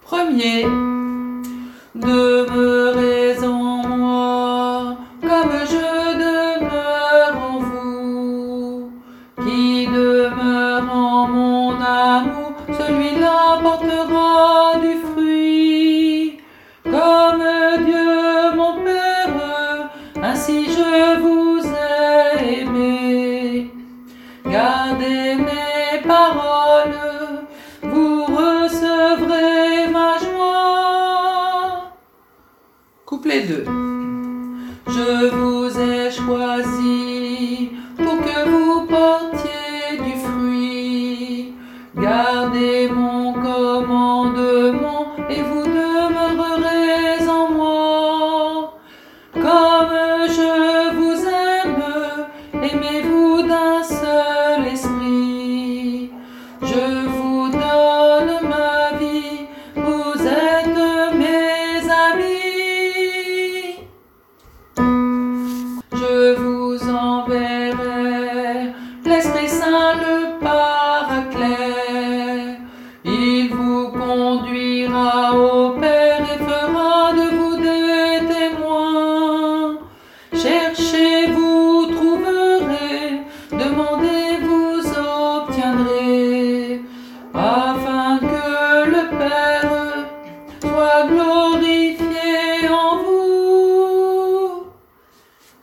Premier, demeurez en moi, comme je demeure en vous. Qui demeure en mon amour, celui-là portera du fruit. Comme Dieu mon Père, ainsi je vous ai aimé. Gardez mes paroles, vous recevrez ma joie. Couplet 2. Je vous ai choisi pour que vous portiez du fruit. Gardez mon commandement et vous demeurerez en moi. Comme je vous aime, aimez-vous d'un seul esprit. Je vous donne ma vie, vous êtes mes amis. Je vous enverrai